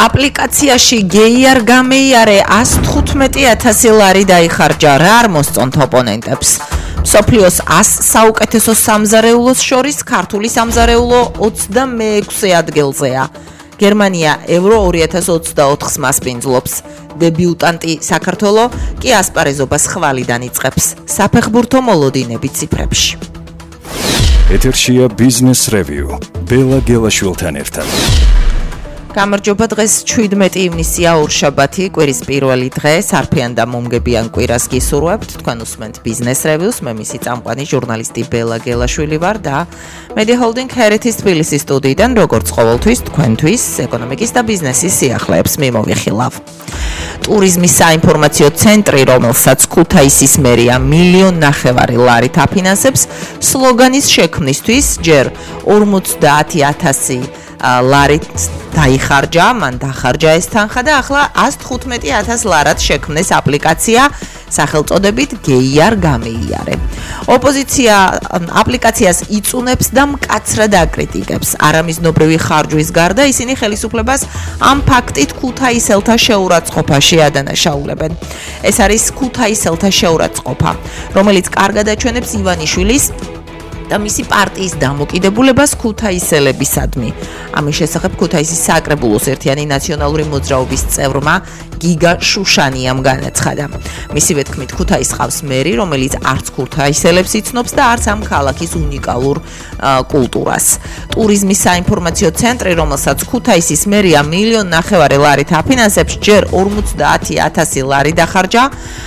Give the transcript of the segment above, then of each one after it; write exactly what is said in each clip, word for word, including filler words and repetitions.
აპლიკაციაში გეი არ გამეიარე ას თხუთმეტი ათასი ლარი დაიხარჯა რა არ მოსწონთ ოპონენტებს. მსოფლიოს ას საუკეთესო სამზარეულოს შორის ქართული სამზარეულო ოცდამეექვსე ადგილზეა. გერმანია ევრო ორი ათას ოცდაოთხს მასპინძლობს. დებიუტანტი საქართველო კი ასპარეზობას ხვალიდან იწყებს. საფეხბურთო მოლოდინები ციფრებში. ეთერშია ბიზნეს რევიუ. ბელა გელაშვილთან ერთად. გამარჯობა, დღეს შვიდმეტი ივნისია ორშაბათი, კვირის პირველი დღე, სარფიან და მომგებიან კვირას გისურვებთ. თქვენ უსმენთ ბიზნეს რევიუს, მე მისი წამყვანი ჟურნალისტი ბელა გელაშვილი ვარ და Media Holding ჰერეთის თბილისის სტუდიიდან როგორც ყოველთვის თქვენთვის ეკონომიკის და ბიზნესის სიახლეებს მიმოვიხილავ. ტურიზმის საინფორმაციო ცენტრი, რომელსაც ქუთაისის მერია მილიონ ნახევარი ლარით აფინანსებს, სლოგანის შექმნისთვის ჯერ ორმოცდაათი ათასი ლარით დაიხარჯა, მან დახარჯა ეს თანხა და ახლა ას თხუთმეტი ათას ლარად შექმნეს აპლიკაცია სახელწოდებით გეი არ გამეიარე. ოპოზიცია აპლიკაციას იწუნებს და მკაცრად აკრიტიკებს. არამიზნობრივი ხარჯვის გარდა ისინი ხელისუფლებას ამ ფაქტით ქუთაისელთა შეურაცხყოფაში ადანაშაულებენ. ეს არის ქუთაისელთა შეურაცხყოფა, რომელიც კარგად აჩვენებს ივანიშვილის და მისი პარტიის დამოკიდებულებას ქუთაისელებისადმი. ამის შესახებ ქუთაისის საკრებულოს ერთიანი ნაციონალური მოძრაობის წევრმა გიგა შუშანიამ განაცხადა. მისივე თქმით, ქუთაისს ყავს მერი, რომელიც არც ქუთაისელებს იცნობს და არც ამ ქალაქის უნიკალურ კულტურას. ტურიზმის საინფორმაციო ცენტრი, რომელსაც ქუთაისის მერია მილიონ ნახევარი ლარით აფინანსებს, ჯერ ორმოცდაათი ათასი ლარი დახარჯა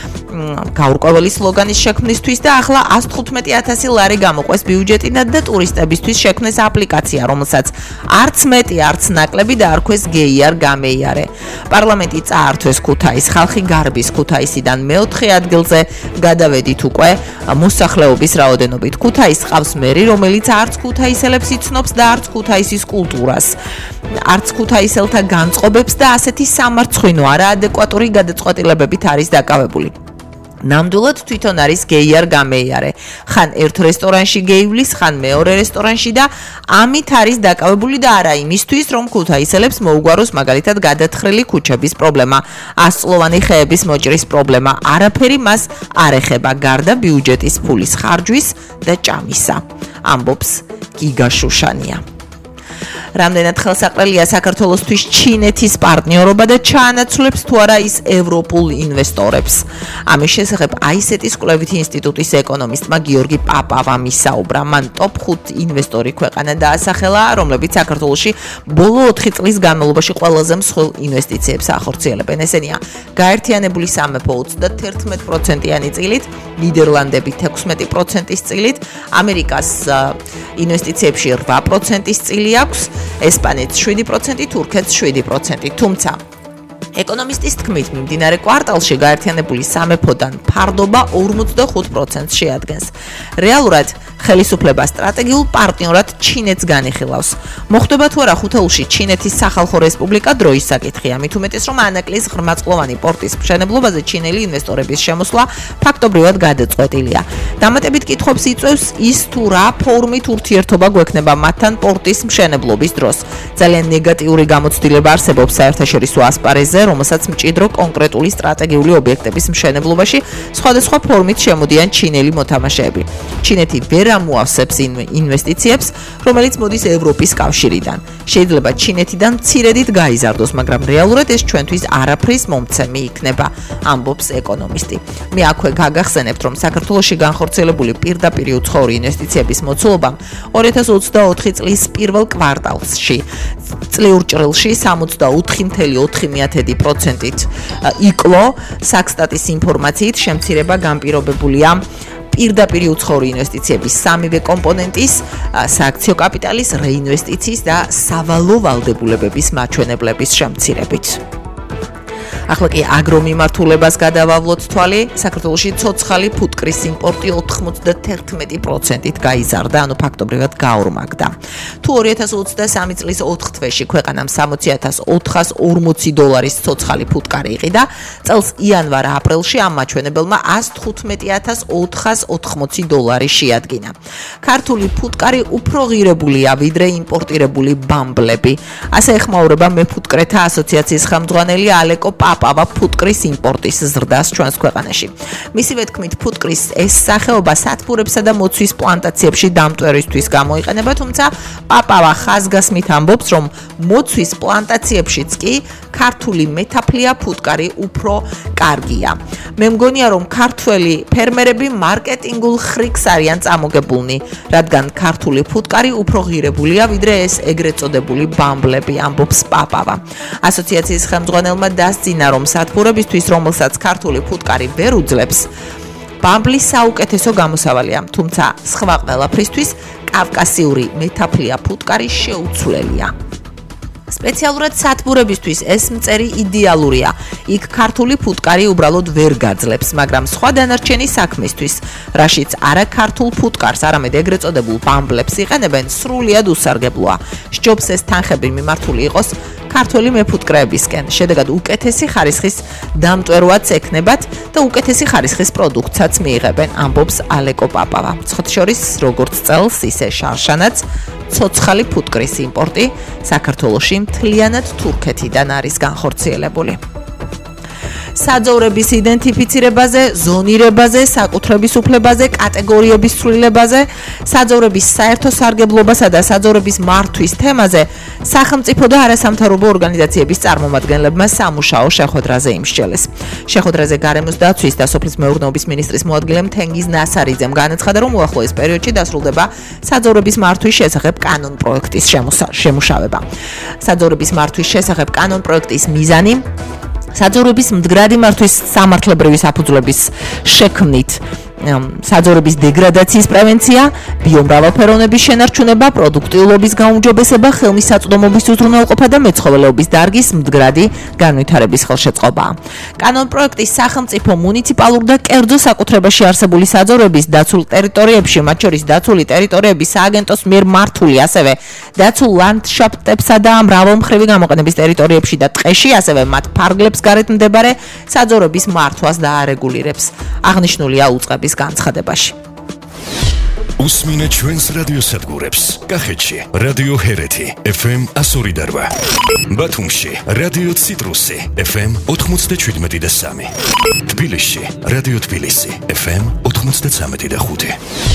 გაურკვეველი სლოგანის შექმნისთვის და ახლა ას თხუთმეტი ათასი ლარი გამოყვეს ბიუჯეტიდან და ტურისტებისთვის შექმნეს აპლიკაცია, რომელსაც არც მეტი, არც ნაკლები დაარქვეს გეი არ გამეიარე. პარლამენტი წაართვეს ქუთაის, ხალხი გარბის ქუთაისიდან მეოთხე ადგილზე გადავედით უკვე მოსახლეობის რაოდენობით. ქუთაისს ყავს მერი, რომელიც არც ქუთაისელებს იცნობს და არც ქუთაისის კულტურას, არც ქუთაისელთა განწყობებს და ასეთი სამარცხვინო არაადეკვატური გადაწყვეტილებებით არის დაკავებული. ნამდვილად თვითონ არის გეი არ გამეიარე. ხან ერთ რესტორანში გეივლის, ხან მეორე რესტორანში და ამით არის დაკავებული და არა იმისთვის, რომ ქუთაისელებს მოუგვაროს მაგალითად გადათხრილი ქუჩების პრობლემა, ასწლოვანი ხეების მოჭრის პრობლემა. არაფერი მას არ ეხება გარდა ბიუჯეტის ფულის ხარჯვის და ჭამისა. ამბობს გიგა შუშანია. რამდენად ხელსაყრელია საქართველოსთვის ჩინეთის პარტნიორობა და ჩაანაცვლებს თუ არა ის ევროპულ ინვესტორებს. ამის შესახებ აისეტის კვლევითი ინსტიტუტის ეკონომისტმა გიორგი პაპავამ ისაუბრა. მან ტოპ ხუთი ინვესტორი ქვეყანა დაასახელა, რომლებიც საქართველოში ბოლო ოთხი წლის განმავლობაში ყველაზე მსხვილ ინვესტიციებს ახორციელებენ. ესენია გაერთიანებული სამეფო ოცდაათი პროცენტიანი წილით, ნიდერლანდები ექვსმეტი პროცენტის წილით, ამერიკას ინვესტიციებში რვა პროცენტის წილი აქვს, ესპანეთს შვიდი პროცენტი, თურქეთს შვიდი პროცენტი. თუმცა ეკონომისტის თქმით, მიმდინარე კვარტალში გაერთიანებული სამეფოდან ფარდობა ორმოცდახუთ პროცენტს შეადგენს. რეალურად ხელისუფლება სტრატეგიულ პარტნიორად ჩინეთს განიხილავს. მოხდება თუ არა ხუთეულში ჩინეთის სახალხო რესპუბლიკა დროის საკითხია. მით უმეტეს, რომ ანაკლის ღრმაწლოვანი პორტის მშენებლობაზე ჩინელი ინვესტორების შემოსვლა ფაქტობრივად გადაწყვეტილია. დამატებით კითხვებს იწვევს ის, თუ რა ფორმით ურთიერთობა გვექნება მათთან პორტის მშენებლობის დროს. ძალიან ნეგატიური გამოცდილება არსებობს საერთაშორისო ასპარეზზე, რომელსაც მჭიდრო კონკრეტული სტრატეგიული ობიექტების მშენებლობაში სხვადასხვა ფორმით შემოდიან ჩინელი მოთამაშეები. ჩინეთი ვერ ამოავსებს ინვესტიციებს, რომელიც მოდის ევროპის კავშირიდან. შეიძლება ჩინეთიდან მცირედით გაიზარდოს, მაგრამ რეალურად ეს ჩვენთვის არაფრის მომცემი იქნება, ამბობს ეკონომისტი. მე აქვე გაგახსენებთ, რომ საქართველოში განხორციელებული პირდაპირ უცხოური ინვესტიციების მოცულობამ ორი ათას ოცდაოთხი წლის პირველ კვარტალში წლიურ ჭრილში სამოცდაოთხი კoma ოთხი პროცენტით იკლო. საქსტატის ინფორმაციით შემცირება განპირობებულია პირდაპირ უცხოური ინვესტიციების სამივე კომპონენტის, სააქციო კაპიტალის, რეინვესტიციის და სავალო ვალდებულებების მაჩვენებლების შემცირებით. ახლა კი აგრომიმართულებას გადავავლოთ თვალი. საქართველოში ცოცხალი ფუტკრის იმპორტი ოთხმოცდაათი პროცენტით გაიზარდა, ანუ ფაქტობრივად გაორმაგდა. თუ ორი ათას ოცდასამი წლის ოთხ თვეში ქვეყანამ სამოცი ათას ოთხას ორმოცი დოლარის ცოცხალი ფუტკარი იყიდა, წელს იანვარ-აპრილში ამ მაჩვენებელმა ას თხუთმეტი ათას ოთხას ოთხმოცი დოლარი შეადგინა. ქართული ფუტკარი უფრო ღირებულია ვიდრე იმპორტირებული ბამბლები. ასე ეხმაურება მეფუტკრეთა ასოციაციის ხელმძღვანელი ალეკო პაპავა ფუტკრის იმპორტის ზრდას ჩვენს ქვეყანაში. მისივე თქმით, ფუტკრის ეს სახეობა სათბურებსა და მოცვის პლანტაციებში დამტვერისთვის გამოიყენება, თუმცა პაპავა ხაზგასმით ამბობს, რომ მოცვის პლანტაციებშიც კი ქართული მეტაფლია ფუტკარი უფრო კარგია. მე მგონია, რომ ქართველი ფერმერები მარკეტინგულ ხრიკს არიან წამოგებულნი, რადგან ქართული ფუტკარი უფრო ღირებულია ვიდრე ეს ეგრეთ წოდებული ბამბლები, ამბობს პაპავა. ასოციაციის ხელმძღვანელმა დასძინა, რომ სათბურებისთვის, რომელსაც ქართული ფუტკარი ვერ უძლებს, ბამბლი საუკეთესო გამოსავალია, თუმცა სხვა ყველაფრისთვის კავკასიური მეტაფლია ფუტკარი შეუცვლელია. სპეციალურად სათბურებისთვის ეს მწერი იდეალურია. იქ ქართული ფუტკარი უბრალოდ ვერ გაძლებს, მაგრამ სხვა დანარჩენი საქმისთვის, რაშიც არა ქართულ ფუტკარს, არამედ ეგრეთ წოდებულ ბამბლებს იყენებენ, სრულიად უსარგებლოა. სჯობს ეს თანხები მიმართული იყოს ქართველი მეფუტკრეებისკენ, შედეგად უკეთესი ხარისხის დამტვერვაც ექნებათ და უკეთესი ხარისხის პროდუქტსაც მიიღებენ, ამბობს ალეკო პაპავა. ცხადშორის, როგორც წელს, ისე შარშანაც ცოცხალი ფუტკრის იმპორტი საქართველოში მთლიანად თურქეთიდან არის განხორციელებული. საძოვრების იდენტიფიცირებაზე, ზონირებაზე, საკუთრების უფლებაზე, კატეგორიების ცვლილებაზე, საძოვრების საერთო სარგებლობასა და საძოვრების მართვის თემაზე სახელმწიფო და არასამთავრობო ორგანიზაციების წარმომადგენლებმა სამუშაო შეხვედრაზე იმსჯელეს. შეხვედრაზე გარემოს დაცვის და სოფლის მეურნეობის მინისტრის მოადგილემ თენგიზ ნასარიძემ განაცხადა, რომ უახლოეს პერიოდში დასრულდება საძოვრების მართვის შესახებ კანონ პროექტის შემუშავება. საძოვრების მართვის შესახებ კანონ პროექტის მიზანი საძოვრების მდგრადი მართვის სამართლებრივი საფუძვლების შექმნით, საძოვრების დეგრადაციის პრევენცია, ბიომრავალფეროვნების შენარჩუნება, პროდუქტიულობის გაუმჯობესება, ხელმისაწვდომობის უზრუნველყოფა და მეცხოველეობის დარგის მდგრადი განვითარების ხელშეწყობაა. კანონ პროექტის სახელმწიფო, მუნიციპალურ და კერძო საკუთრებაში არსებული საძოვრების დაცულ ტერიტორიებში, მათ შორის დაცული ტერიტორიების სააგენტოს მიერ მართული, ასევე დაცულ ლანდშაფტებსა და მრავალმხრივი გამოყენების ტერიტორიებში და ტყეში, ასევე მათ ფარგლებს გარეთ მდებარე საძოვრების მართვას დაარეგულირებს. აღნიშნულია უწყების განცხადებაში. უსმინეთ ჩვენს რადიოსადგურებს. კახეთში რადიო ჰერეთი ეფ ემ ათას ორი და რვა, ბათუმში რადიო ციტრუსი ეფ ემ ოთხმოცდაშვიდმეტი და სამი, თბილისში რადიო თბილისი ეფ ემ ოთხმოცდაცამეტი და ხუთი.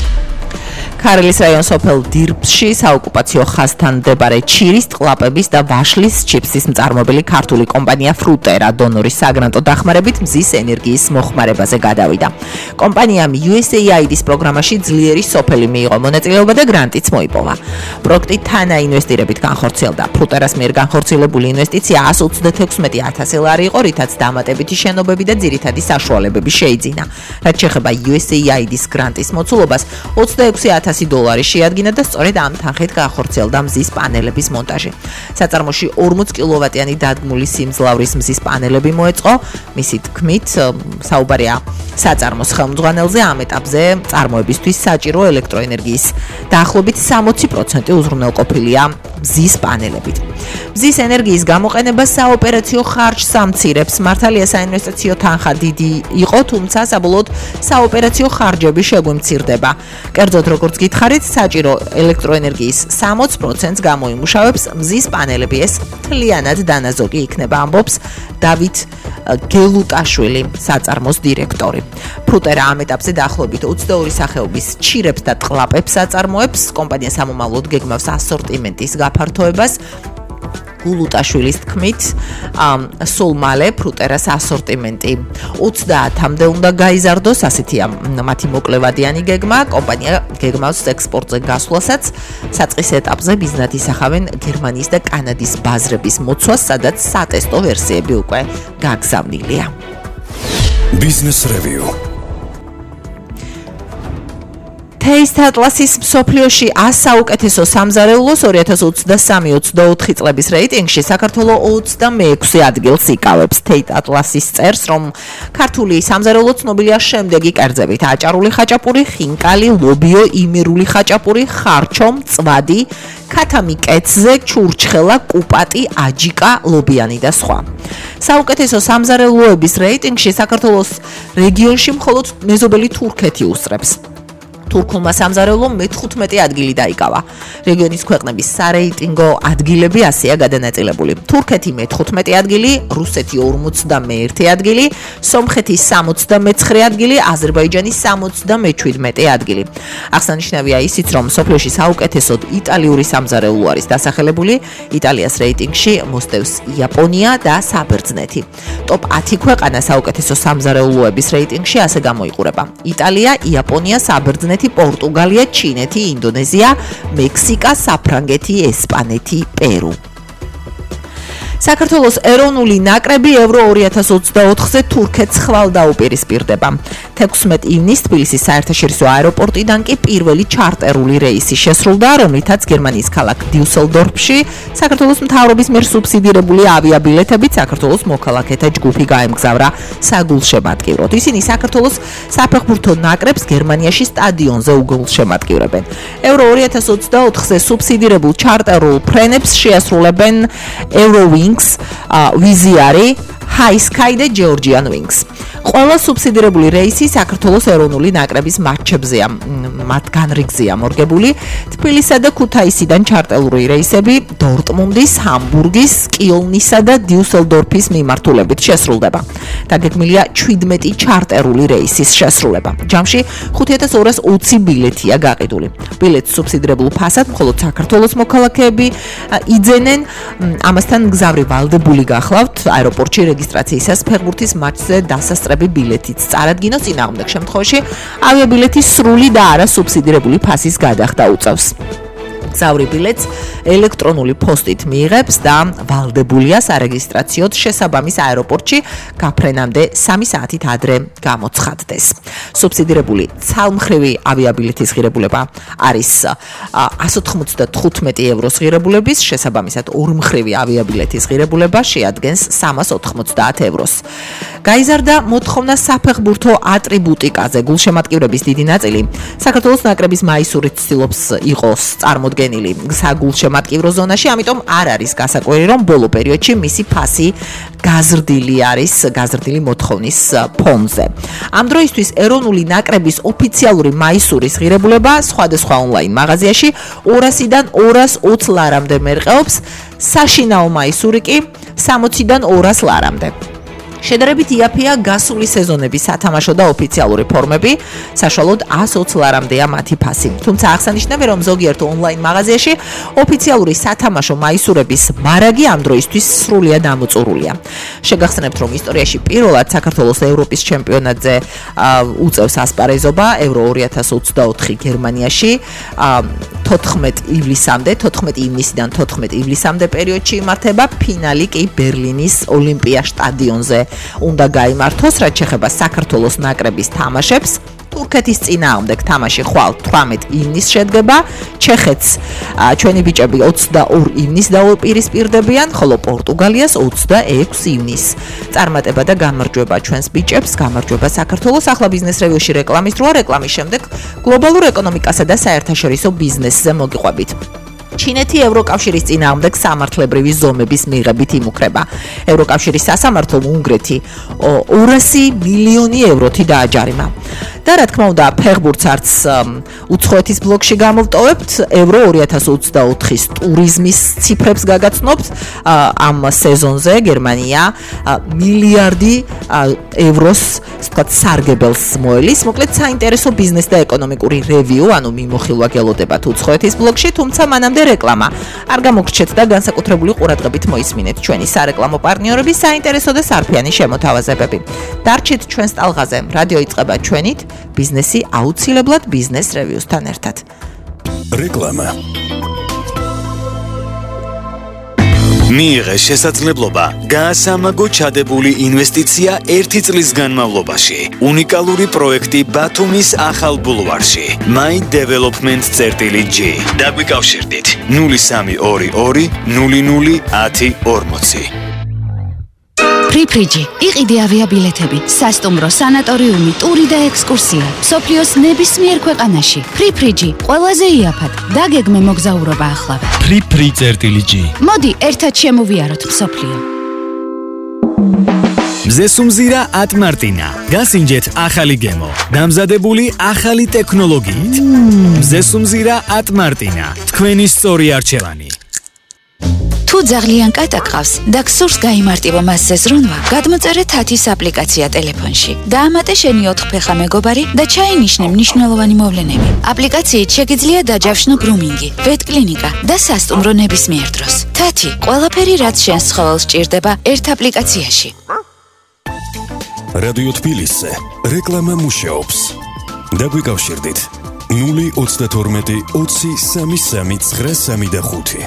ქარელის რაიონის სოფელ დირბსში საოკუპაციო ხაზთან მდებარე ჩირის, ტყლაპების და ვაშლის ჩიფსის მწარმოებელი ქართული კომპანია ფრუტერა დონორის საგრანტო დახმარებით მზის ენერგიის მოხმარებაზე გადავიდა. კომპანიამ იუ ეს ეი აი დის პროგრამაში ძლიერი სოფელი მიიღო მონაწილეობა და გრანტიც მოიპოვა. პროექტი თანაინვესტირებით განხორციელდა. ფრუტერას მიერ განხორციელებული ინვესტიცია ას ოცდათექვსმეტი ათასი ლარი იყო, რითაც დამატებითი შენობები და ძირითადი საშუალებები შეიძინა. რაც შეეხება იუ ეს ეი აი დის გრანტის მოცულობას, ოცდაექვსი ათასი დოლარი შეადგინა და სწორედ ამ თანხით განხორციელდა მზის პანელების მონტაჟი. საწარმოში ორმოც კილოვატიანი დადგმული სიმძლავრის მზის პანელები მოეწყო. მისი თქმით, საუბარია საწარმოს ხელმძღვანელზე, ამ ეტაპზე წარმოებისთვის საჭირო ელექტროენერგიის დაახლოებით სამოცი პროცენტი უზრუნველყოფილია მზის პანელებით. მზის ენერგიის გამოყენება საოპერაციო ხარჯს ამცირებს. მართალია საინვესტიციო თანხა დიდი იყო, თუმცა საბოლოოდ საოპერაციო ხარჯები შეგვიმცირდება. კერძოდ, როგორც გითხარით, საჭირო ელექტროენერგიის სამოცი პროცენტს გამოიმუშავებს მზის პანელები. ეს მთლიანად დანაზოგი იქნება, ამბობს დავით გელუტაშვილი, საწარმოს დირექტორი. ფრუტერა ამ ეტაპზე დაახლოებით ოცდაორი სახეობის ჩირებს და ტყლაპებს აწარმოებს. კომპანია სამომავლოდ გეგმავს ასორტიმენტის გაფართოებას. გულუტაშვილის თქმით, სულ მალე ფრუტერას ასორტიმენტი ოცდაათამდე უნდა გაიზარდოს, ასეთია მათი მოკლევადიანი გეგმა. კომპანია გეგმავს ექსპორტზე გასვლასაც. საწყის ეტაპზე ბიზნესად ისახავენ გერმანიის და კანადის ბაზრების მოცვას, სადაც სატესტო ვერსიები უკვე გაგზავნილია. Business Review. Taste Atlas-ის მსოფლიოში ას საუკეთესო სამზარეულოს ორი ათას ოცდასამი ოცდაოთხი წლების რეიტინგში საქართველო ოცდამეექვსე ადგილს იკავებს. Taste Atlas-ის წერს, რომ ქართული სამზარეულო ცნობილია შემდეგი კერძებით: აჭარული ხაჭაპური, ხინკალი, ლობიო, იმერული ხაჭაპური, ხარჩო, მწვადი, ქათამი კეცზე, ჩურჩხელა, კუპატი, აჯიკა, ლობიანი და სხვა. საუკეთესო სამზარეულოების რეიტინგში საქართველოს რეგიონში მხოლოდ მეზობელი თურქეთი უსწრებს. თურქულმა სამზარეულომ მეთხუთმეტე ადგილი დაიკავა. რეგიონის ქვეყნების სარეიტინგო ადგილები ასეა გადანაწილებული. თურქეთი მეთხუთმეტე ადგილი, რუსეთი ორმოცდამეერთე ადგილი, სომხეთი სამოცდამეცხრე ადგილი, აზერბაიჯანი სამოცდამეჩვიდმეტე ადგილი. აღსანიშნავია ისიც, რომ მსოფლიოში საუკეთესოდ იტალიური სამზარეულო არის დასახელებული. იტალიას რეიტინგში მოსდევს იაპონია და საბერძნეთი. ტოპ ათი ქვეყანა საუკეთესო სამზარეულოების რეიტინგში ასე გამოიყურება: იტალია, იაპონია, საბერძნეთი, პორტუგალია, ჩინეთი, ინდონეზია, მექსიკა, საფრანგეთი, ესპანეთი, პერუ. საქართველოს ეროვნული ნაკრები ევრო ორი ათას ოცდაოთხზე თურქეთს ხვალ დაუპირისპირდება. თექვსმეტ ივნისს თბილისის საერთაშორისო აეროპორტიდან კი პირველი ჩარტერული რეისი შესრულდა, რომლითაც გერმანიის ქალაქ დიუსელდორფში საქართველოს მთავრობის მიერ სუბსიდირებული ავიაბილეთებით საქართველოს მოქალაქეთა ჯგუფი გაემგზავრა საგულშემატკივროდ. ისინი საქართველოს საფეხბურთო ნაკრებს გერმანიაში სტადიონზე უგულშემატკივრებენ. ევრო ორი ათას ოცდაოთხზე სუბსიდირებულ ჩარტერულ ფრენებს შეასრულებენ Eurowings, Wizziari, High Sky და Georgian Wings. ყველა სუბსიდირებული რეისი საქართველოს ეროვნული ნაკრების მატჩებზეა, მათ განრიგზეა მორგებული. თბილისსა და ქუთაისიდან ჩარტერული რეისები დორტმუნდის, ჰამბურგის, კიოლნისა და დიუსელდორფის მიმართულებით შესრულდება. დაგეგმილია შვიდმეტი ჩარტერული რეისის შესრულება. ჯამში ხუთი ათას ორას ოცი ბილეთია გაყიდული. ბილეთს სუბსიდირებულ ფასად მხოლოდ საქართველოს მოქალაქეები იძენენ. ამასთან მგზავრი ვალდებული გახლავთ აეროპორტში რეგისტრაციისას ფეხბურთის მატჩზე დასასწრები ბილეთით წარადგინოს, წინააღმდეგ შემთხვევაში ავიაბილეთის სრული და არა სუბსიდირებული ფასის გადახდა უწევს. მგზავრი ბილეთს ელექტრონული პოსტით მიიღებს და ვალდებულია სარეგისტრაციოდ შესაბამის აეროპორტში გაფრენამდე სამი საათით ადრე გამოცხადდეს. სუბსიდირებული ცალმხრივი ავიაბილეთის ღირებულება არის ას ოთხმოცდათხუთმეტი ევროს ღირებულების, შესაბამისად ორმხრივი ავიაბილეთის ღირებულება შეადგენს სამას ოთხმოცდაათ ევროს. გაიზარდა მოთხოვნა საფეხბურთო ატრიბუტიკაზე. გულშემატკივრების დიდი ნაწილი საქართველოს ნაკრების მაისურით ცდილობს იყოს წარმოდგენილი საგულშემატკივრო ზონაში, ამიტომ არ არის გასაკვირი, რომ ბოლო პერიოდში მისი ფასი გაზრდილი არის, გაზრდილი მოთხოვნის ფონზე. ამ დროისთვის ეროვნული ნაკრების ოფიციალური მაისურის ღირებულება სხვადასხვა ონლაინ მაღაზიაში ორასიდან ორას ოცი ლარამდე მერყეობს, საშინაო მაისური კი სამოციდან ორას ლარამდე. შედარებით იაფია გასული სეზონების სათამაშო და ოფიციალური ფორმები, საშუალოდ ას ოცი ლარამდეა მათი ფასი. თუმცა აღსანიშნავია, რომ ზოგიერთ ონლაინ მაღაზიაში ოფიციალური სათამაშო მაისურების მარაგი ამ დროისთვის სრულიად ამოწურულია. შეგახსენებთ, რომ ისტორიაში პირველად საქართველოს ევროპის ჩემპიონატზე უწევს ასპარეზობა ევრო ორი ათას ოცდაოთხი გერმანიაში თოთხმეტ ივლისამდე, თოთხმეტი ივნისიდან თოთხმეტ ივლისამდე პერიოდში იმართება, ფინალი კი ბერლინის ოლიმპია სტადიონზე უნდა გაიმართოს, რაც შეეხება საქართველოს ნაკრების თამაშებს. თურქეთის წინააღმდეგ თამაში ხვალ თვრამეტ ივნისს შედგება, ჩეხეთს ჩვენი ბიჭები ოცდაორი ივნისს დაუპირისპირდებიან, ხოლო პორტუგალიას ოცდაექვსი ივნისს. წარმატება და გამარჯვება ჩვენს ბიჭებს, გამარჯვება საქართველოს. ახლა ბიზნეს რევიუში რეკლამის დროა, რეკლამის შემდეგ გლობალურ ეკონომიკასა და საერთაშორისო ბიზნესზე მოგიყვებით. ჩინეთი ევროკავშირის წინააღმდეგ სამართლებრივი ზომების მიღებით იმუქრება. ევროკავშირის სასამართლომ უნგრეთი ორასი მილიონი ევროთი დააჯარიმა. და რა თქმა უნდა, ფეხბურთს არც უცხოეთის ბლოკში გამოვტოვებთ, ევრო ორი ათას ოცდაოთხის ტურიზმის ციფრებს გაგაცნობთ. ამ სეზონზე გერმანია მილიარდი ევროს, თქვათ, სარგებელს მოელის. მოკლედ საინტერესო ბიზნეს და ეკონომიკური რევიუ, ანუ მიმოხილვა გელოდებათ უცხოეთის ბლოკში, თუმცა მანამდე რეკლამა. არ გამოგრჩეთ და განსაკუთრებული ყურადღებით მოისმინეთ ჩვენი სარეკლამო პარტნიორების საინტერესო და სარფიანი შემოთავაზებები. დარჩით ჩვენს ტალღაზე. რადიო იწყება ჩვენით, ბიზნესი აუცილებლად ბიზნეს რევიუსთან ერთად. რეკლამა. მიიღეს შესაძლებლობა გაასამაგო ჩადებული ინვესტიცია ერთი წლის განმავლობაში. უნიკალური პროექტი ბათუმის ახალ ბულვარში. My Development წერტილი G. დაგვიკავშირდით ნული სამი ორი ორი ნული ნული ათი ორმოცი. ფრიფრიჯი, იყიდი ავიაბილეთები, სასტუმრო, სანატორიუმი, ტური და ექსკურსია. მსოფლიოს ნებისმიერ ქვეყანაში. ფრიფრიჯი, ყველაზე იაფად. დაგეგმე მოგზაურობა ახლავე. ფრიფრი წერტილი G. მოდი, ერთად შემოვიაროთ მსოფლიო. მზესუმზირა ატმარტინა. გასინჯეთ ახალი გემო. დამზადებული ახალი ტექნოლოგიით. მზესუმზირა ატმარტინა. თქვენი სწორი არჩევანი. თუ ძალიან კატა გყავს და გსურს გაიმარტივო მასზე ზრუნვა, გადმოწერე თათის აპლიკაცია ტელეფონში. დაამატე შენი ოთხფეხა მეგობარი და ჩაინიშნე მნიშვნელოვანი მოვლენები. აპლიკაციით შეგიძლია დაჯავშნო გრუმინგი, ვეტკლინიკა და სასტუმრო ნებისმიერ დროს. თათი, ყველაფერი რაც შენს ცხოველს სჭირდება ერთ აპლიკაციაში. რადიო თბილისზე რეკლამა მუშაობს. დაგვიკავშირდით ნული ოცდათორმეტი ოცი სამი სამი ცხრა სამი და ხუთი.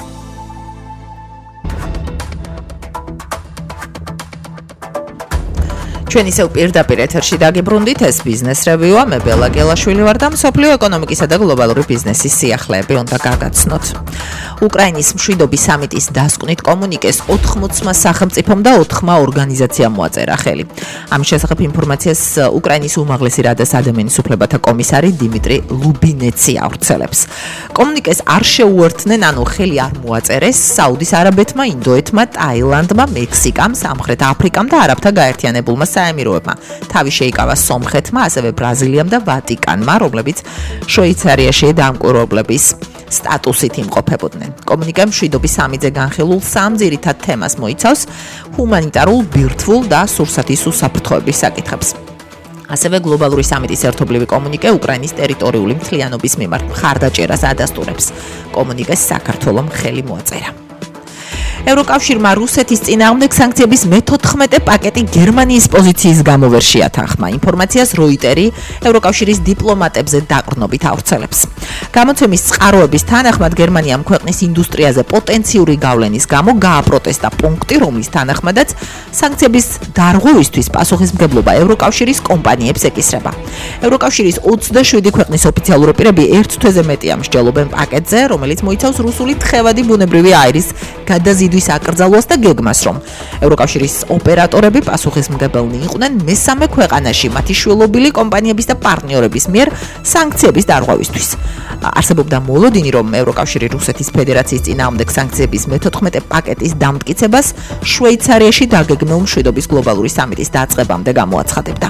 ჩვენ ისევ პირდაპირ ეთერში დაგიბრუნდით, ეს ბიზნეს რევიუა, მე ბელა გელაშვილი ვარ და მსოფლიო ეკონომიკისა და გლობალური ბიზნესის სიახლეები უნდა გაგაცნოთ. უკრაინის მშვიდობის სამიტის დასკვნით კომუნიკეს ოთხმოცმა სახელმწიფომ და ოთხმა ორგანიზაციამ მოაწერა ხელი. ამის შესახებ ინფორმაციას უკრაინის უმაღლესი რადას ადამიანის უფლებათა კომისარი დიმიტრი ლუბინეცი ავრცელებს. კომუნიკეს არ შეუერთდნენ, ანუ ხელი არ მოაწერეს საუდის არაბეთმა, ინდოეთმა, ტაილანდმა, მექსიკამ, სამხრეთ აფრიკამ და არაბთა გაერთიანებულმა საემიროებმა. თავი შეიკავა სომხეთმა, ასევე ბრაზილიამ და ვატიკანმა, რომლებიც შვეიცარიაში დამკვირვებლების სტატუსით იმყოფებოდნენ. კომუნიკე მშვიდობის სამიტზე განხილულ სამ ძირითად თემას მოიცავს: ჰუმანიტარულ, ბირთვულ და სურსათის უსაფრთხოების საკითხებს. ასევე გლობალური სამიტის ერთობლივი კომუნიკე უკრაინის ტერიტორიული მთლიანობის მიმართ მხარდაჭერას ადასტურებს. კომუნიკეს საქართველომ ხელი მოაწერა. ევროკავშირმა რუსეთის წინააღმდეგ სანქციების მეთოთხმეტე პაკეტი გერმანიის პოზიციის გამო ვერ შეათანხმა. ინფორმაციას როიტერი ევროკავშირის დიპლომატებზე დაყრდნობით ავრცელებს. გამოცემის წყაროების თანახმად გერმანიამ ქვეყნის ინდუსტრიაზე პოტენციური გავლენის გამო გააპროტესტა პუნქტი, რომლის თანახმადაც სანქციების დარღვევისთვის პასუხისმგებლობა ევროკავშირის კომპანიებს ეკისრება. ევროკავშირის ოცდაშვიდი ქვეყნის ოფიციალური პირები ერთ თვეზე მეტია მსჯელობენ პაკეტზე, რომელიც მოიცავს რუსული თხევადი ბუნებრივი აირის გადაზიდვის აკრძალვას და გეგმას, რომ ევროკავშირის ოპერატორები პასუხისმგებელნი იყვნენ მესამე ქვეყანაში მათი შვილობილი კომპანიების და პარტნიორების მიერ სანქციების დარღვევისთვის. არსებობდა მოლოდინი, რომ ევროკავშირი რუსეთის ფედერაციის წინააღმდეგ სანქციების მეთოთხმეტე პაკეტის დამტკიცებას შვეიცარიაში დაგეგმილ მშვიდობის გლობალური სამიტის დაწყებამდე გამოაცხადებდა.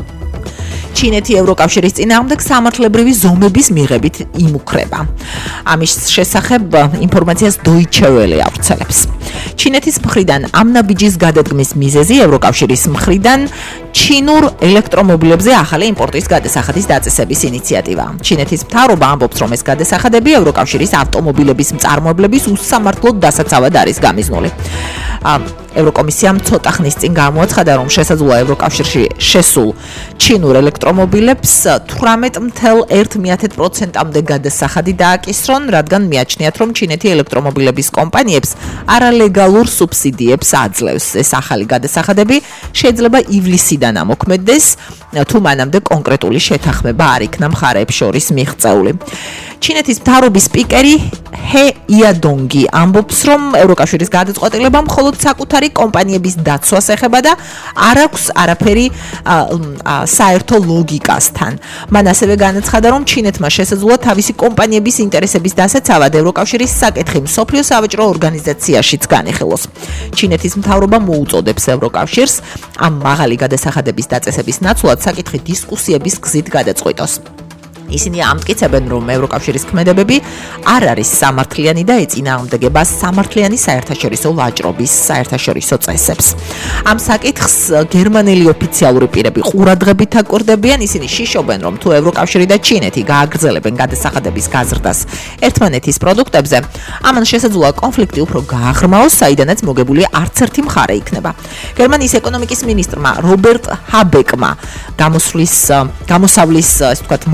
ჩინეთი ევროკავშირის წინააღმდეგ სამართლებრივი ზომების მიღებით იმუქრება. ამის შესახებ ინფორმაციას Deutsche Welle ავრცელებს. ჩინეთის მხრიდან ამ ნაბიჯის გადადგმის მიზეზი ევროკავშირის მხრიდან ჩინურ ელექტრომობილებზე ახალი იმპორტის გადასახადის დაწესების ინიციატივა. ჩინეთის მთავრობა ამბობს, რომ ეს გადასახადები ევროკავშირის ავტომობილების მწარმოებლების უსამართლოდ დასაცავად არის გამიზნული. ევროკომისიამ ცოტა ხნის წინ გამოაცხადა, რომ შესაძლოა ევროკავშირში შესულ ჩინურ ელექტრომობილებს თვრამეტ ათეულ ერთ პროცენტამდე გადასახადი დააკისრონ, რადგან მიაჩნიათ, რომ ჩინეთი ელექტრომობილების კომპანიებს არალეგალურ სუბსიდიებს აძლევს. ეს ახალი გადასახადები შეიძლება ივლისიდან ამოქმედდეს, თუ მანამდე კონკრეტული შეთანხმება არ იქნა მხარეებს შორის მიღწეული. ჩინეთის მთავრობის სპიკერი ჰე იადონგი ამბობს, რომ ევროკავშირის გადაწყვეტილება მხოლოდ საკუთარი კომპანიების დაცვას ეხება და არ აქვს არაფერი საერთო ლოგიკასთან. მან ასევე განაცხადა, რომ ჩინეთმა შესაძლოა თავისი კომპანიების ინტერესების დასაცავად ევროკავშირის საკითხი მსოფლიო სავაჭრო ორგანიზაციაშიც განიხილოს. ჩინეთის მთავრობა მოუწოდებს ევროკავშირს ამ მაღალი გადასახადების დაწესების ნაცვლად საკითხი დისკუსიების გზით გადაწყვეტოს. ისინი ამტკიცებენ, რომ ევროკავშირის ქმედებები არ არის სამართლიანი და ეწინააღმდეგება სამართლიანი საერთაშორისო ვაჭრობის საერთაშორისო წესებს. ამ საკითხს გერმანელი ოფიციალური პირები ყურადღებით აკვირდებიან, ისინი შიშობენ, რომ თუ ევროკავშირი და ჩინეთი გააგრძელებენ გადასახადების გაზრდას ერთმანეთის პროდუქტებზე, ამან შესაძლოა კონფლიქტი უფრო გააღრმაოს, საიდანაც მოგებული არც ერთი მხარე იქნება. გერმანიის ეკონომიკის მინისტრმა რობერტ ჰაბეკმა გამოსვლის გამოსავლის, ასე ვთქვათ, მოსაძებ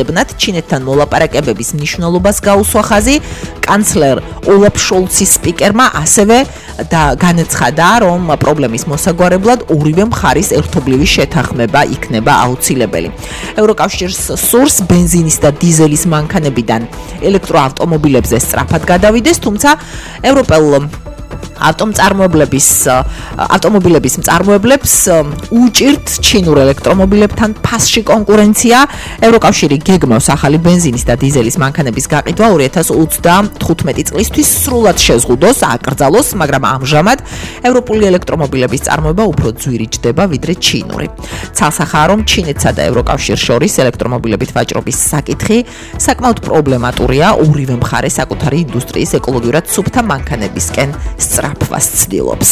უდევნად ჩინეთთან მოლაპარაკებების მნიშვნელობას გაუსვა ხაზი კანცლერ ოლაფ შოლცის სპიკერმა ასევე და განაცხადა, რომ პრობლემის მოსაგვარებლად ორივე მხარის ერთობლივი შეთანხმება იქნება აუცილებელი. ევროკავშირს სურს ბენზინის და დიზელის მანქანებიდან ელექტროავტომობილებზე სწრაფად გადავიდეს, თუმცა ევროპელ ავტომწარმოებლების ავტომობილების მწარმოებლებს უჭირთ ჩინურ ელექტრომობილებთან ფასში კონკურენცია. ევროკავშირი გეგმავს ახალი ბენზინის და დიზელის მანქანების გაყიდვა ორი ათას ოცდათხუთმეტი წლისთვის სრულად შეზღუდოს, აკრძალოს, მაგრამ ამჟამად ევროპული ელექტრომობილების წარმოება უფრო ძვირი ჯდება ვიდრე ჩინური. ცალსახაა, რომ ჩინეთსა და ევროკავშირს შორის ელექტრომობილებით ვაჭრობის საკითხი საკმაოდ პრობლემატურია, ორივე მხარე საკუთარი ინდუსტრიის ეკოლოგიურად სუფთა მანქანებისკენ სწრაფვას ცდილობს.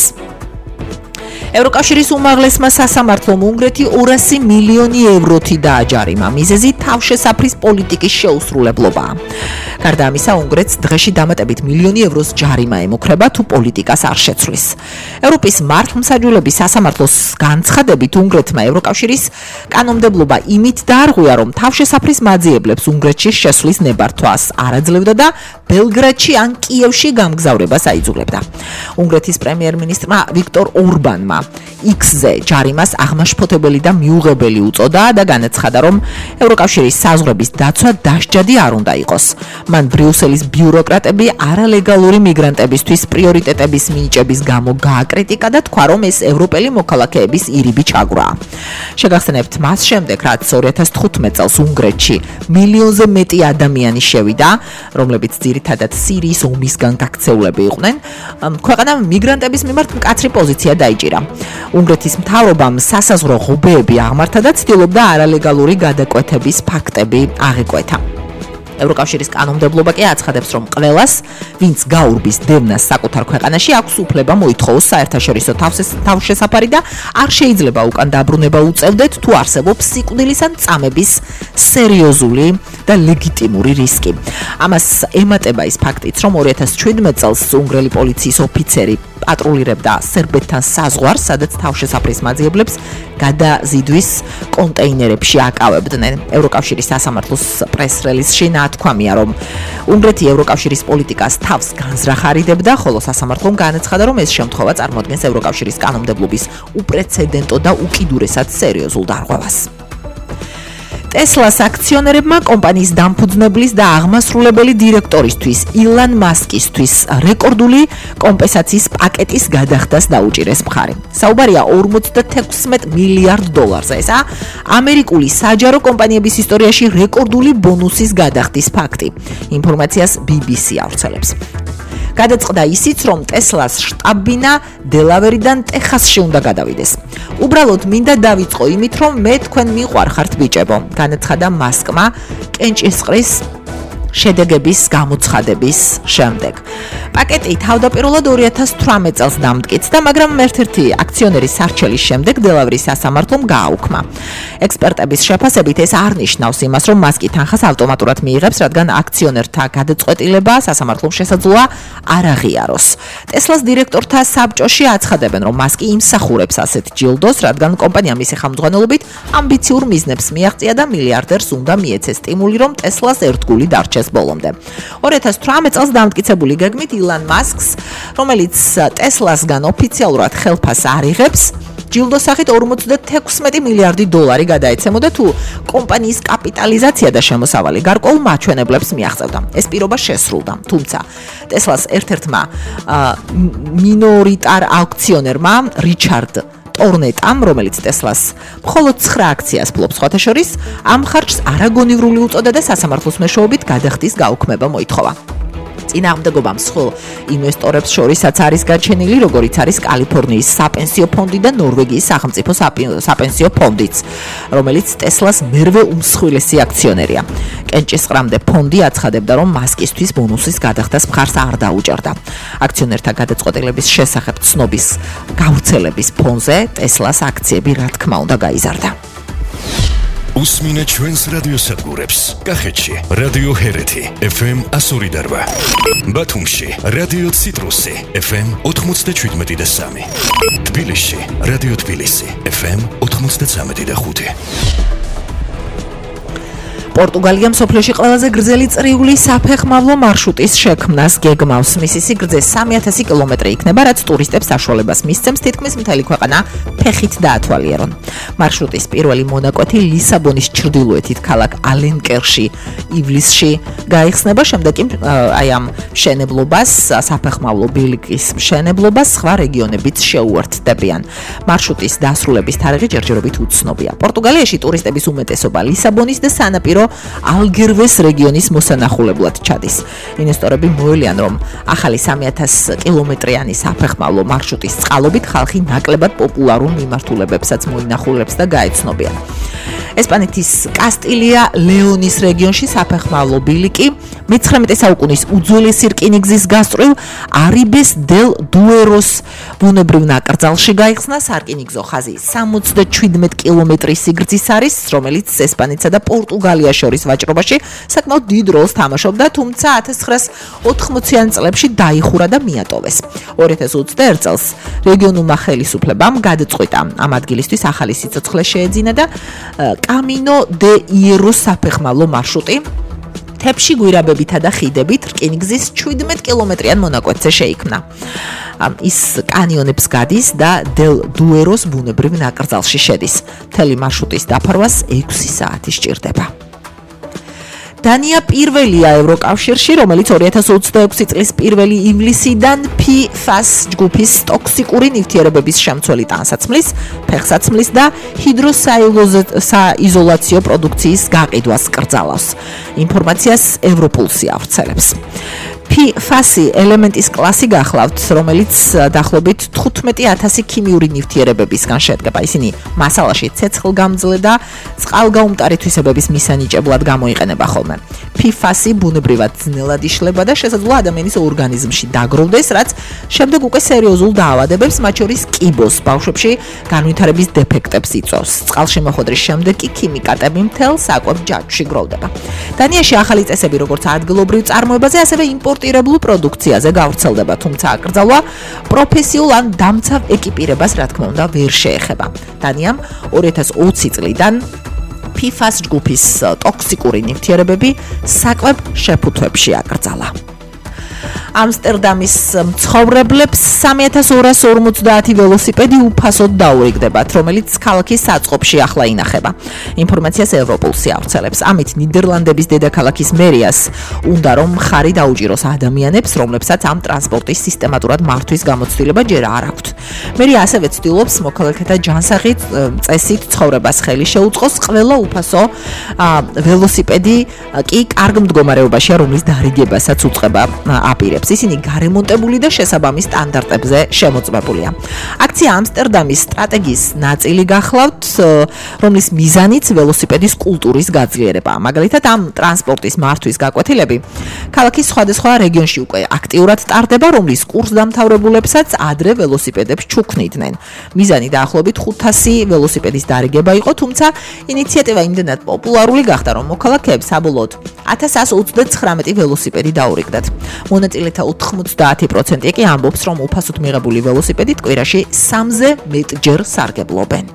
ევროკავშირის უმაღლესმა სასამართლომ უნგრეთი ორასი მილიონი ევროთი დააჯარიმა. მიზეზი თავშესაფრის პოლიტიკის შეუსრულებლობაა. გარდა ამისა, უნგრეთს დღეში დამატებით მილიონი ევროს ჯარიმა ემუქრება, თუ პოლიტიკას არ შეცვლის. ევროპის მართლმსაჯულების სასამართლოს განცხადებით, უნგრეთმა ევროკავშირის კანონმდებლობა იმით დაარღვია, რომ თავშესაფრის მაძიებლებს უნგრეთში შესვლის ნებართვას არ აძლევდა და ბელგრადში ან კიევში გამგზავრებას აიძულებდა. უნგრეთის პრემიერ-მინისტრმა ვიქტორ ორბანმა X-ზე ჯარიმას აღმაშფოთებელი და მიუღებელი უწოდა და განაცხადა, რომ ევროკავშირის საზღვრების დაცვა დასჯადი არ უნდა იყოს. მან ბრიუსელის ბიუროკრატები არალეგალური მიგრანტებისთვის პრიორიტეტების მინიჭების გამო გააკრიტიკა და თქვა, რომ ეს ევროპელი მოქალაქეების ირიბი ჩაგვრაა. შეგახსენებთ მას შემდეგ, რაც ორი ათას თხუთმეტ წელს უნგრეთში მილიონზე მეტი ადამიანი შევიდა, რომლებიც ძირითადად სირიის ომისგან გაქცეულები იყვნენ, ქვეყანამ მიგრანტების მიმართ მკაცრი პოზიცია დაიჭირა. უნგრეთის მთავრობამ სასაზღვრო ღობეები აღმართა და ცდილობდა არალეგალური გადაკვეთების ფაქტები აღიკვეთა. ევროკავშირის კანონმდებლობა კი აცხადებს, რომ ყველას, ვინც გაურბის დევნას საკუთარ ქვეყანაში, აქვს უფლება მოითხოვოს საერთაშორისო თავშესაფარი და არ შეიძლება უკან დაბრუნება უწევდეთ, თუ არსებობს სიკვდილის ან წამების სერიოზული და ლეგიტიმური რისკი. ამას ემატება ის ფაქტიც, რომ ორი ათას შვიდმეტ წელს უნგრელი პოლიციის ოფიცერი პატრულირებდა სერბეთთან საზღვარს, სადაც თავშესაფრის მაძიებლებს გადაზიდვის კონტეინერებში აკავებდნენ. ევროკავშირის სასამართლოს პრეს-რელიზში ნათქვამია, რომ უნგრეთი ევროკავშირის პოლიტიკას თავს განზრახარიდებდა, ხოლო სასამართლომ განაცხადა, რომ ეს შემთხვევა წარმოადგენს ევროკავშირის კანონმდებლობის უპრეცედენტო და უკიდურესად სერიოზულ დარღვევას. ტესლას აქციონერებმა კომპანიის დამფუძნებლის და აღმასრულებელი დირექტორისთვის ილონ მასკისთვის რეკორდული კომპენსაციის პაკეტის გადახდას დაუჭირეს მხარი. საუბარია ორმოცდათექვსმეტ მილიარდ დოლარზე. ესა ამერიკული საჯარო კომპანიების ისტორიაში რეკორდული ბონუსის გადახდის ფაქტი. ინფორმაციას ბი ბი სი ავრცელებს. გადაწყდა ისიც, რომ ტესლას შტაბ-ბინა დელავერიდან ტეხასში უნდა გადავიდეს. უბრალოდ მინდა დავიწყო იმით, რომ მე თქვენ მიყვარხართ ბიჭებო, განაცხადა მასკმა კენჭისყრის შედეგების გამოცხადების შემდეგ. პაკეტი თავდაპირველად ორი ათას თვრამეტ წელს დამტკიცდა, მაგრამ ერთ-ერთი აქციონერის სარჩელის შემდეგ დელავერის სასამართლომ გააუქმა. ექსპერტების შეფასებით ეს არ ნიშნავს იმას, რომ მასკი თანხას ავტომატურად მიიღებს, რადგან აქციონერთა გადაწყვეტილება სასამართლომ შესაძლოა არ აღიაროს. ტესლას დირექტორთა საბჭოში აცხადებენ, რომ მასკი იმსახურებს ასეთ ჯილდოს, რადგან კომპანია მისი ხელმძღვანელობით ამბიციურ მიზნებს მიაღწია და მილიარდერს უნდა მიეცეს სტიმული, რომ ტესლას ერთგული დარჩეს ბოლომდე. ორი ათას თვრამეტ წელს დამტკიცებული გეგმით ილონ მასკს, რომელიც ტესლასგან ოფიციალურად ხელფასს არ იღებს, ჯილდოს სახით ორმოცდათექვსმეტი მილიარდი დოლარი გადაეცემოდა, თუ კომპანიის კაპიტალიზაცია და შემოსავალი გარკვეულ მაჩვენებლებს მიაღწევდა. ეს პირობა შესრულდა, თუმცა ტესლას ერთ-ერთმა მინორიტარ აქციონერმა რიჩარდ ტორნეტამ, რომელიც ტესლას მხოლოდ ცხრა აქციას ფლობს, სხვათა შორის, ამ ხარჯს არაგონივრული უწოდა და სასამართლოს მეშვეობით გადახდის გაუქმება მოითხოვა. წინააღმდეგობა მსხვილ ინვესტორებს შორისაც არის გაჩენილი, როგორიც არის კალიფორნიის საპენსიო ფონდი და ნორვეგიის სახელმწიფო საპენსიო ფონდიც, რომელიც ტესლას მერვე უმსხვილესი აქციონერია. კენჭისყრამდე ფონდი აცხადებდა, რომ მასკისთვის ბონუსის გადახდას მხარს არ დაუჭერდა. აქციონერთა გადაწყვეტილების შესახებ ცნობის გავრცელების ფონზე ტესლას აქციები რა თქმა უნდა გაიზარდა. უსმინე ჩვენს რადიოსადგურებს. კახეთში რადიო ჰერეთი ეფ ემ ასორი და რვა, ბათუმში რადიო ციტრუსი ეფ ემ ოთხმოცდაშვიდმეტი და სამი, თბილისში რადიო თბილისი ეფ ემ ოთხმოცდაცამეტი და ხუთი. პორტუგალიამ სოფლიოში ყველაზე გრძელი წრიული საფეხმავლო მარშრუტის შექმნას გეგმავს. მისი სიგრძე სამი ათასი კილომეტრი იქნება, რაც ტურისტებს საშუალებას მისცემს თითქმის მთელი ქვეყანა ფეხით დაათვალიერონ. მარშრუტის პირველი მონაკვეთი ლისაბონის ჩრდილოეთით ქალაქ ალენკერში ივლისში გაიხსნება, შემდეგ კი აი ამ მშენებლობას, საფეხმავლო ბილიკის მშენებლობას სხვა რეგიონებიც შეუერთდებიან. მარშრუტის დასრულების თარიღი ჯერჯერობით უცნობია. პორტუგალიაში ტურისტების უმეტესობა ლისაბონის და სანაპირო ალგერვეს რეგიონის მოსანახულებლად ჩადის. ინვესტორები მოელიან, რომ ახალი სამი ათასი კილომეტრიანი საფეხმავლო მარშრუტის წყალობით ხალხი ნაკლებად პოპულარულ მიმართულებებსაც მოინახულებს და გაეცნობიან. ესპანეთის კასტილია ლეონის რეგიონში საფეხმავლო ბილიკი მეცხრამეტე საუკუნის უძველესი რკინიგზის გასწვრივ არიბეს დელ დუეროს ბუნებრივ ნაკრძალში გაიხსნა. სარკინიგზო ხაზი სამოცდაშვიდმეტი კილომეტრის სიგრძის არის, რომელიც ესპანეთსა და პორტუგალიას შორის ვაჭრობაში საკმაოდ დიდ როლს თამაშობდა, თუმცა ათას ცხრაასი ოთხმოციანი წლებში დაიხურა და მიატოვეს. ორი ათას ოცდაერთი წელს რეგიონულმა ხელისუფლებამ გადაწყვიტა ამ ადგილისთვის ახალი სიცოცხლე შეეძინა და კამინო დე იეროს საფეხმავლო მარშრუტი თებში გვირაბებითა და ხიდებით რკინიგზის შვიდმეტი კილომეტრიან მონაკვეთზე შეიქმნა. ის კანიონებს გადის და დელ დუეროს ბუნებრივ ნაკრძალში შედის. მთელი მარშრუტის დაფარვას ექვსი საათი სჭირდება. დანია პირველია ევროკავშირში, რომელიც ორი ათას ოცდაექვსი წლის პირველი ივლისიდან ფი ფას ჯგუფის ტოქსიკური ნივთიერებების შემცველი ტანსაცმლის, ფეხსაცმლის და ჰიდროსაიზოლაციო პროდუქციის გაყიდვას კრძალავს. ინფორმაციას ევროპულსი ავრცელებს. ფი ფასი ელემენტის კლასი გახლავთ, რომელიც დაახლოებით თხუთმეტი ათასი ქიმიური ნივთიერებებისგან შედგება. ისინი მასალაში ცეცხლგამძლე და წყალგაუმტარი თვისებების მისანიჭებლად გამოიყენება ხოლმე. ფი ფასი ბუნებრივად ძნელად იშლება და შესაძლოა ადამიანის ორგანიზმში დაგროვდეს, რაც შემდეგ უკვე სერიოზულ დაავადებებს, მათ შორის კიბოს, ბავშვებში განვითარების დეფექტებს იწვევს. წყალში მოხვედრის შემდეგ კი ქიმიკატები მთელ საკვებ ჯაჭვში გროვდება. დანიაში ახალი წესები როგორც ადგილობრივ წარმოებაზე, ასევე იმპორტირებულ პროდუქციაზე გავრცელდება, თუმცა აკრძალვა პროფესიულ ან დამცავ ეკიპირებას, რა თქმა უნდა, ვერ შეეხება. დანიამ ორი ათას ოცი წლიდან ფი ფას ჯგუფის ტოქსიკური ნივთიერებები საკვებ შეფუთვებში აკრძალა. ამსტერდამის მცხოვრებლებს სამი ათას ორას ორმოცდაათი ველოსიპედი უფასოდ დაურიგდებათ, რომელიც ქალაქის საწყობში ახლა ინახება. ინფორმაციას ევროპულსი ავრცელებს. ამით ნიდერლანდების დედაქალაქის მერიას უნდა რომ ხარი დაუჭიროს ადამიანებს, რომლებსაც ამ ტრანსპორტის სისტემატურად მართვის გამოცდილება ჯერ არ აქვთ. მერია ასევე ცდილობს მოქალაქეთა ჯანსაღით წესით ცხოვრებას ხელი შეუწყოს. ყველა უფასო ველოსიპედი კი კარგ მდგომარეობაშია, რომლის დარიგებასაც უწყება აპირებს. ისინი გარემონტებული და შესაბამის სტანდარტებზე შემოწმებულია. აქცია ამსტერდამის სტრატეგიის ნაწილი გახლავთ, რომლის მიზანიც ველოსიპედის კულტურის გაძლიერება. მაგალითად, ამ ტრანსპორტის მართვის გაკვეთილები ქალაქის სხვადასხვა რეგიონში უკვე აქტიურად ტარდება, რომლის კურსდამთავრებულებსაც ადრე ველოსიპედებს ჩუქნიდნენ. მიზანი დაახლოებით ხუთასი ველოსიპედის დარიგება იყო, თუმცა ინიციატივა იმდენად პოპულარული გახდა, რომ მოქალაქეებს საბოლოოდ ათას ასი ოცდაცხრამეტი ველოსიპედი დაურიგდათ. მონაწილეთა ოთხმოცდაათი პროცენტი კი ამბობს, რომ უფასოდ მიღებული ველოსიპედით კვირაში სამზე მეტჯერ სარგებლობენ.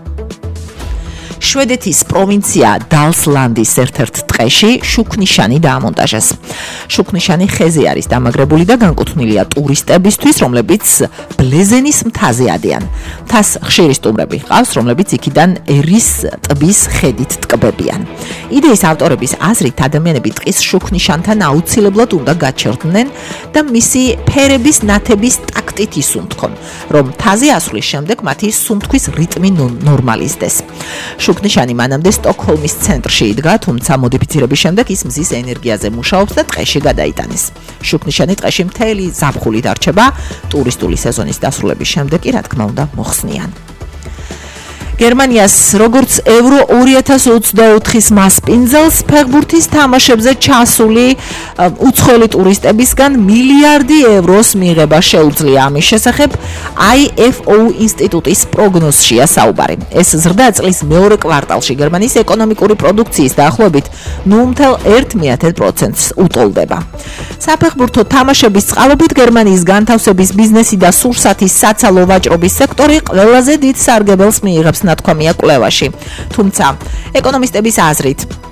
შვედეთის პროვინცია დალსლანდის ერთ-ერთ ტყეში შუქნიშანი დაამონტაჟეს. შუქნიშანი ხეზე არის დამაგრებული და განკუთვნილია ტურისტებისთვის, რომლებიც ბლეზენის მთაზე ადიან. მთას ხშირი სტუმრები ჰყავს, რომლებიც იქიდან ერის ტბის ხედით ტკბებიან. იდეის ავტორების აზრით, ადამიანები ტყის შუქნიშანთან აუცილებლად უნდა გაჩერდნენ და მისი ფერების ნათების ტაქტით ისუნთქონ, რომ მთაზე ასვლის შემდეგ მათი სუნთქვის რიტმი ნორმალიზდეს. შუქნიშანი მანამდე სტოკჰოლმის ცენტრში იდგა, თუმცა მოდიფიცირების შემდეგ ის მზის ენერგიაზე მუშაობს და ტყეში გადაიტანეს. შუქნიშანი ტყეში მთელი ზაფხული დარჩება, ტურისტული სეზონის დასრულების შემდეგ კი რა თქმა უნდა მოხსნიან. გერმანიას როგორც ევრო ორი ათას ოცდაოთხის მასპინძელს ფეხბურთის თამაშებზე ჩასული უცხოელი ტურისტებისგან მილიარდი ევროს მიღება შეუძლია. ამის შესახებ აი ეფ ო ინსტიტუტის პროგნოზშია საუბარი. ეს ზრდა წლის მეორე კვარტალში გერმანიის ეკონომიკური პროდუქციის დაახლოებით ნულ целых ერთ პროცენტს უტოლდება. საფეხბურთო თამაშების წყალობით გერმანიის განთავსების ბიზნესი და სურსათის საცალო ვაჭრობის სექტორი ყველაზე დიდ სარგებელს მიიღებს, ნათქვამია კვლევაში. თუმცა ეკონომისტების აზრით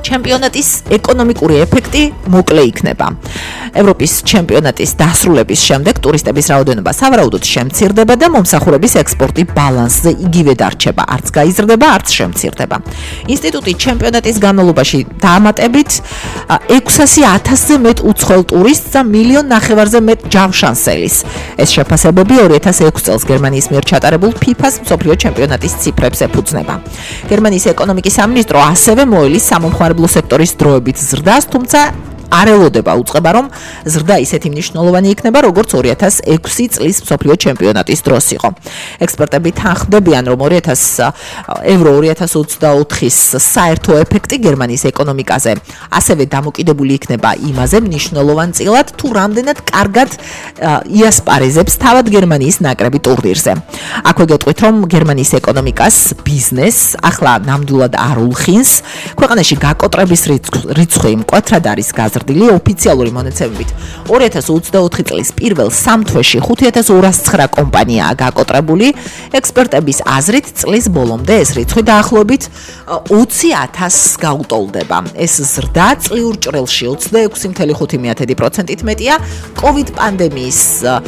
ჩემპიონატის ეკონომიკური ეფექტი მოკლე იქნება. ევროპის ჩემპიონატის დასრულების შემდეგ ტურისტების რაოდენობა სავარაუდოდ შემცირდება და მომსახურების ექსპორტი ბალანსზე იგივე დარჩება, არც გაიზრდება, არც შემცირდება. ინსტიტუტი ჩემპიონატის განმავლობაში დაამატებით ექვსასი ათასზე მეტ უცხოელ ტურისტს და მილიონ ნახევარზე მეტ ჯავშანსელის. ეს შეფასებები ორი ათას ექვსი წელს გერმანიის მიერ ჩატარებულ ფიფას მსოფლიო ჩემპიონატის ციფრებს ეფუძნება. გერმანიის ეკონომიკის სამინისტრო ასევე მოელის სამომხმარებლო სექტორის დროებით ზრდას, თუმცა არ ელოდება უწყება, რომ ზრდა ისეთი მნიშვნელოვანი იქნება, როგორც ორი ათას ექვსი წლის მსოფლიო ჩემპიონატის დროს იყო. ექსპერტები თანხმდებიან, რომ ორი ათას ევრო ორი ათას ოცდაოთხის საერთო ეფექტი გერმანიის ეკონომიკაზე ასევე დამოკიდებული იქნება იმაზე მნიშვნელოვანწილად, თუ რამდენად კარგად იასპარეზებს თავად გერმანიის ნაკრები ტურნირზე. აქვე გეტყვით, რომ გერმანიის ეკონომიკას ბიზნესს ახლა ნამდვილად არ ულხინს. ქვეყანაში გაკოტრების რიცხვი მკვეთრად არის გაზრდილი. ოფიციალური მონაცემებით ორი ათას ოცდაოთხი წლის პირველ სამ თვეში ხუთი ათას ორასი ცხრა კომპანიაა გაკოტრებული. ექსპერტების აზრით წლის ბოლომდე ეს რიცხვი დაახლოებით ოცი ათასს გაუტოლდება. ეს ზრდა წლიურ ჭრილში ოცდაექვსი ფاصლე ხუთი პროცენტით მეტია COVID პანდემიის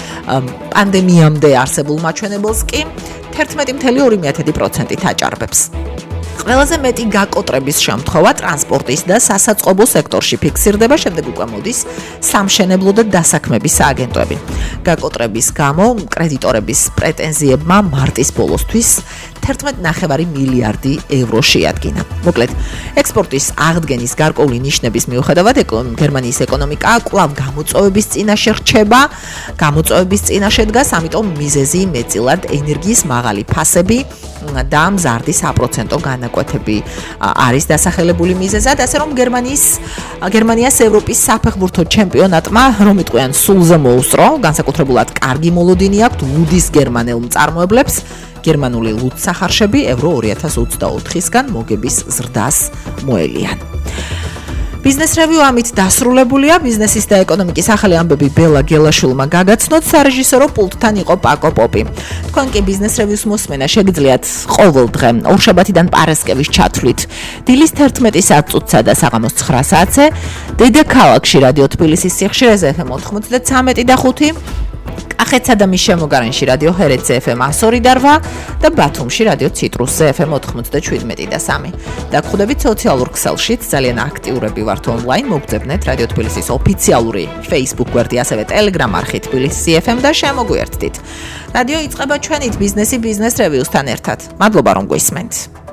პანდემიამდე არსებულ მაჩვენებელს კი ერთმეტი ფاصლე ორი პროცენტით აჭარბებს. ყველაზე მეტი გაკოტრების შემთხვევა ტრანსპორტის და სასაწყობო სექტორში ფიქსირდება, შემდეგ უკვე მოდის სამშენებლო და დასაქმების სააგენტოები. გაკოტრების გამო კრედიტორების პრეტენზიებმა მარტის ბოლოსთვის ერთმეტი ნახევარი მილიარდი ევრო შეადგინა. მოკლედ, ექსპორტის აღდგენის გარკვეული ნიშნების მიუხედავად, გერმანიის ეკონომიკა კვლავ გამოწვევების წინაშე რჩება, გამოწვევების წინაშე დგას, ამიტომ მიზეზი მეტწილად ენერგიის მაღალი ფასები და მზარდი საპროცენტო განაკვეთები არის დასახელებული მიზეზად, ასე რომ გერმანიის გერმანიას ევროპის საფეხბურთო ჩემპიონატმა, რომ იტყვიან, სულზე მოუსწრო, განსაკუთრებულად კარგი მოლოდინი აქვთ ლუდის გერმანელ მწარმოებლებს. გერმანული ლუდსახარშები ევრო ორი ათას ოცდაოთხისგან მოგების ზრდას მოელიან. ბიზნეს რევიუ ამით დასრულებულია. ბიზნესის და ეკონომიკის ახალი ამბები ბელა გელაშვილმა გაგაცნოთ, სარეჟისორო პულტთან იყო პაკო პოპი. თქვენ კი ბიზნეს რევიუს მოსმენა შეგიძლიათ ყოველ დღე ორშაბათიდან პარასკევის ჩათვლით დილის თერთმეტი საათსა და საღამოს ცხრა საათზე დედაქალაქში რადიო თბილისის სიხშირეზე ეფ ემ ოთხმოცდათსამეტი და ხუთი, კახეთსა და მის შემოგარენში რადიო ჰერეთზე ეფ ემ ასორი და რვა და ბათუმში რადიო ციტრუსზე ეფ ემ ოთხმოცდაშვიდმეტი და სამი. დაგხვდებით სოციალურ ქსელშიც, ძალიან აქტიურები ვართ ონლაინ, მოგძებნეთ რადიო თბილისის ოფიციალური Facebook გვერდი, ასევე Telegram არხი თბილისი ეფ ემ და შემოგვიერთდით. რადიო იწყება ჩვენით ბიზნესი ბიზნეს რევიუსთან ერთად. მადლობა რომ გვისმენთ.